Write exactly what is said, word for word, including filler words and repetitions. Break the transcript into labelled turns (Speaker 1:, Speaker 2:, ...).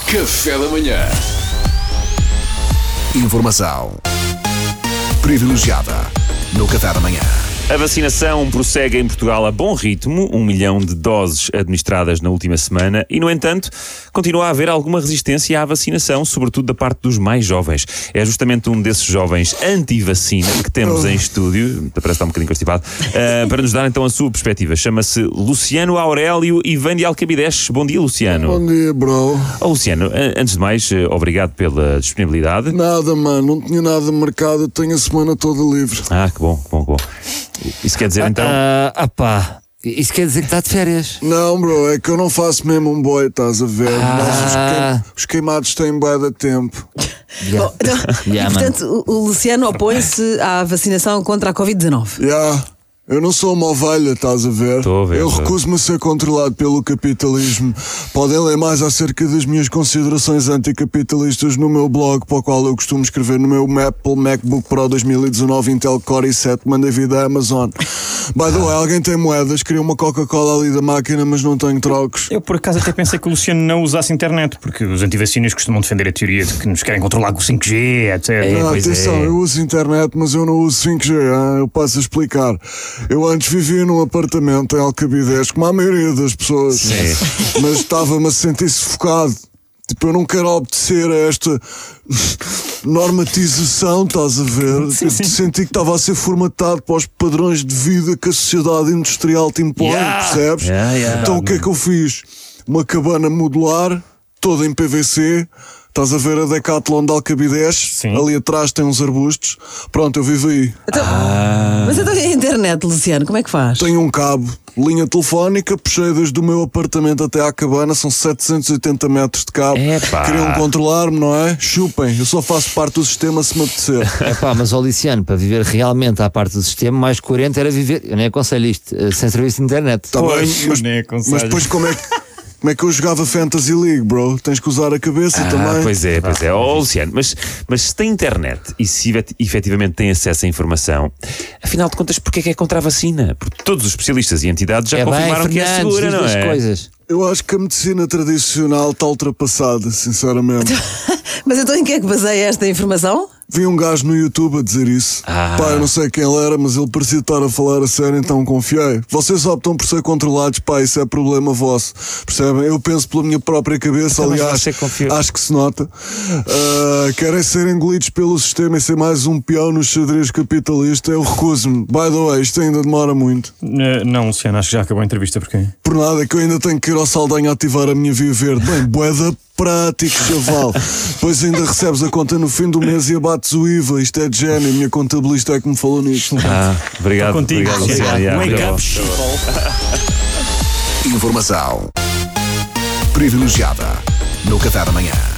Speaker 1: Café da manhã. Informação privilegiada no Café da manhã.
Speaker 2: A vacinação prossegue em Portugal a bom ritmo, um milhão de doses administradas na última semana e, no entanto, continua a haver alguma resistência à vacinação, sobretudo da parte dos mais jovens. É justamente um desses jovens anti-vacina que temos em estúdio, parece que está um bocadinho constipado, uh, para nos dar então a sua perspectiva. Chama-se Luciano Aurélio Ivan de Alcabides. Bom dia, Luciano.
Speaker 3: Bom dia, bro.
Speaker 2: Oh, Luciano, antes de mais, obrigado pela disponibilidade.
Speaker 3: Nada, mano, não tinha nada marcado, tenho a semana toda livre.
Speaker 2: Ah, que bom, que bom, que bom. Isso quer dizer, então...
Speaker 4: Ah, ah pá, isso quer dizer que está de férias?
Speaker 3: Não, bro, é que eu não faço mesmo um boi, estás a ver?
Speaker 4: Ah.
Speaker 3: Mas os, queim- os queimados têm bué de tempo.
Speaker 4: Yeah.
Speaker 5: Bom, então,
Speaker 4: Yeah,
Speaker 5: e portanto, o o Luciano opõe-se à vacinação contra a covid dezanove.
Speaker 3: Já, yeah. Eu não sou uma ovelha, estás a ver?
Speaker 2: Estou a ver,
Speaker 3: Eu
Speaker 2: estou a ver.
Speaker 3: recuso-me a ser controlado pelo capitalismo. Podem ler mais acerca das minhas considerações anticapitalistas no meu blog, para o qual eu costumo escrever no meu Apple MacBook Pro dois mil e dezanove Intel Core i sete, manda vir da Amazon. By the way, alguém tem moedas? Queria uma Coca-Cola ali da máquina, mas não tenho trocos.
Speaker 6: Eu por acaso até pensei que o Luciano não usasse internet, porque os antivacinas costumam defender a teoria de que nos querem controlar com o cinco G, etcétera.
Speaker 2: É,
Speaker 3: Ah,
Speaker 2: pois
Speaker 3: atenção,
Speaker 2: é.
Speaker 3: eu uso internet, mas eu não uso cinco G, hein? Eu passo a explicar. Eu antes vivia num apartamento em Alcabides, como a maioria das pessoas,
Speaker 2: Sim.
Speaker 3: mas estava-me a sentir sufocado. Tipo, eu não quero obedecer a esta normatização, estás a ver?
Speaker 6: Sim,
Speaker 3: Tipo,
Speaker 6: sim.
Speaker 3: senti que estava a ser formatado para os padrões de vida que a sociedade industrial te impõe,
Speaker 2: Yeah.
Speaker 3: percebes?
Speaker 2: Yeah, yeah.
Speaker 3: Então o que é que eu fiz? Uma cabana modular, toda em P V C. Estás a ver a Decathlon de Alcabides?
Speaker 6: Sim.
Speaker 3: Ali atrás tem uns arbustos. Pronto, eu vivo aí.
Speaker 5: Então, Mas então a internet, Luciano, como é que faz?
Speaker 3: Tenho um cabo, linha telefónica, puxei desde o meu apartamento até à cabana, são setecentos e oitenta metros de cabo.
Speaker 2: Epá.
Speaker 3: Queriam controlar-me, não é? Chupem, eu só faço parte do sistema se me apetecer.
Speaker 4: É pá, mas ó Luciano, para viver realmente à parte do sistema, mais coerente era viver, eu nem aconselho isto, eh, sem serviço de internet.
Speaker 3: Tá bem,
Speaker 6: Pois,
Speaker 3: mas,
Speaker 6: nem aconselho.
Speaker 3: mas depois como é que. Como é que eu jogava Fantasy League, bro? Tens que usar a cabeça
Speaker 2: Ah,
Speaker 3: também.
Speaker 2: pois é, pois é. Oh, Luciano, mas, mas se tem internet e se efet- efetivamente tem acesso à informação, afinal de contas, porquê é que é contra a vacina? Porque todos os especialistas e entidades já
Speaker 4: É bem,
Speaker 2: confirmaram que é
Speaker 4: Fernandes,
Speaker 2: segura,
Speaker 4: diz
Speaker 2: não
Speaker 4: as
Speaker 2: é?
Speaker 4: coisas.
Speaker 3: Eu acho que a medicina tradicional está ultrapassada, sinceramente.
Speaker 5: Mas então em que é que baseia esta informação?
Speaker 3: Vi um gajo no YouTube a dizer isso.
Speaker 2: Ah.
Speaker 3: Pá, eu não sei quem ele era, mas ele parecia estar a falar a sério, então confiei. Vocês optam por ser controlados, pá, isso é problema vosso. Percebem? Eu penso pela minha própria cabeça,
Speaker 2: Então, mas
Speaker 3: aliás,
Speaker 2: você confia-
Speaker 3: acho que se nota. Ah, querem ser engolidos pelo sistema e ser mais um peão no xadrez capitalista, eu recuso-me. By the way, isto ainda demora muito.
Speaker 6: Eh, não, Luciano, acho que já acabou a entrevista, porquê?
Speaker 3: Por nada, é que eu ainda tenho que ir ao Saldanha ativar a minha via verde. Bem, boeda prático, chaval. Depois ainda recebes a conta no fim do mês e abates o I V A. Isto é de gênio. A minha contabilista é que me falou nisto.
Speaker 2: Ah, obrigado.
Speaker 6: Contigo,
Speaker 2: obrigado,
Speaker 6: Luciano.
Speaker 2: Luciano. Yeah,
Speaker 6: Wake
Speaker 2: obrigado.
Speaker 6: up, sheeple.
Speaker 1: Informação privilegiada no Café da manhã.